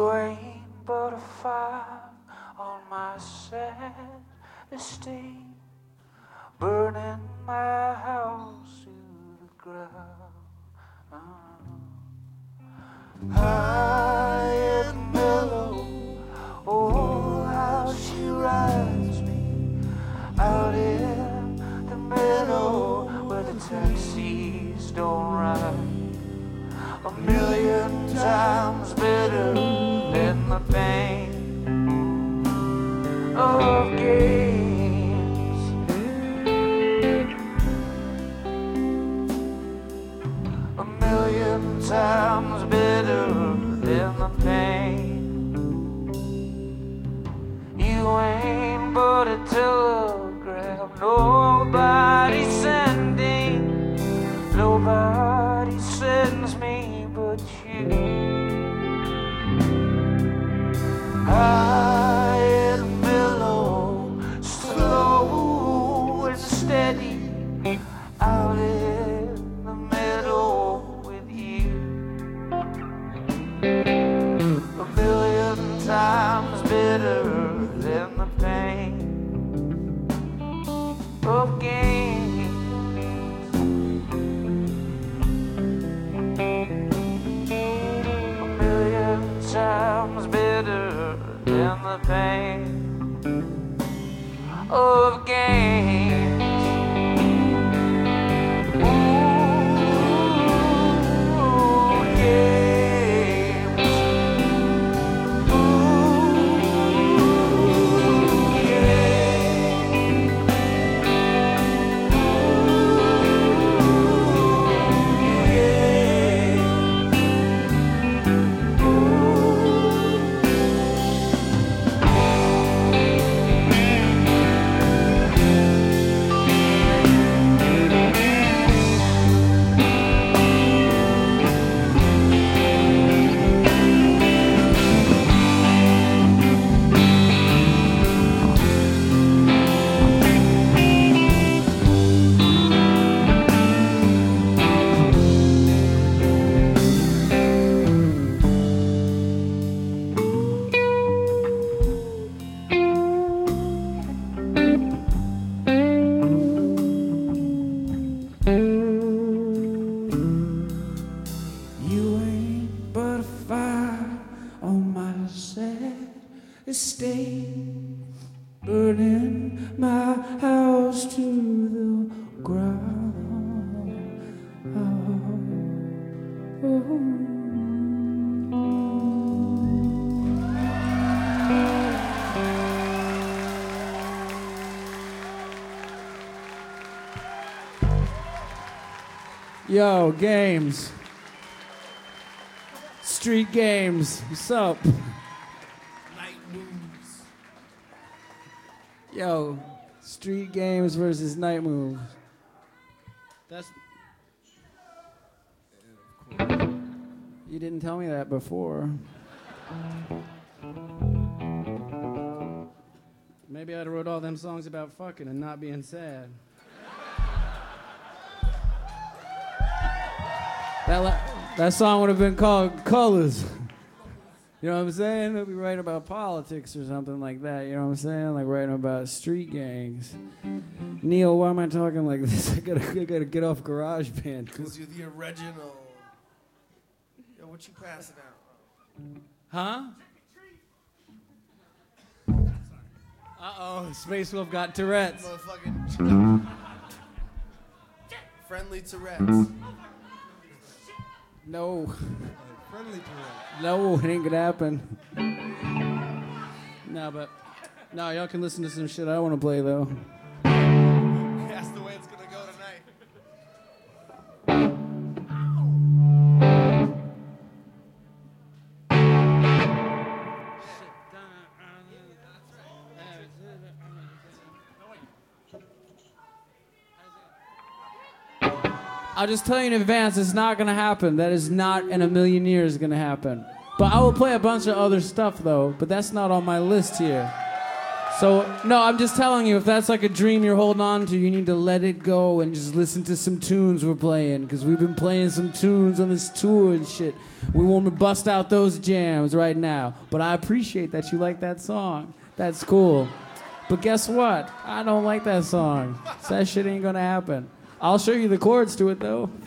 You ain't but a fire on my sad estate, burning my house to the ground. High and mellow, oh, how she rides me out in the meadow where the taxis don't ride. A million times better than the pain of games. A million times better than the pain. You ain't but a telegram, nobody sending, nobody sends me but you. High and mellow, slow and steady, out in the meadow with you. A million times better than the pain of games. A million times better than the pain of games. Estate, burning my house to the ground. Yo, Games. Street Games. What's up? Yo, Street Games versus Night Moves. That's. You didn't tell me that before. Maybe I'd have wrote all them songs about fucking and not being sad. That song would have been called Colors. You know what I'm saying? We'll be writing about politics or something like that. You know what I'm saying? Like writing about street gangs. Neil, why am I talking like this? I gotta get off GarageBand. Because you're the original. Yo, what you passing out? Huh? Uh-oh, Space Wolf got Tourette's. Motherfucking friendly Tourette's. No. Friendly Tourette's. No, it ain't gonna happen. No, y'all can listen to some shit I want to play though. That's the way it's gonna go tonight. I'll just tell you in advance, it's not gonna happen. That is not in a million years gonna happen. But I will play a bunch of other stuff though, but that's not on my list here. So, no, I'm just telling you, if that's like a dream you're holding on to, you need to let it go and just listen to some tunes we're playing, because we've been playing some tunes on this tour and shit. We want to bust out those jams right now. But I appreciate that you like that song. That's cool. But guess what? I don't like that song. So that shit ain't gonna happen. I'll show you the chords to it, though.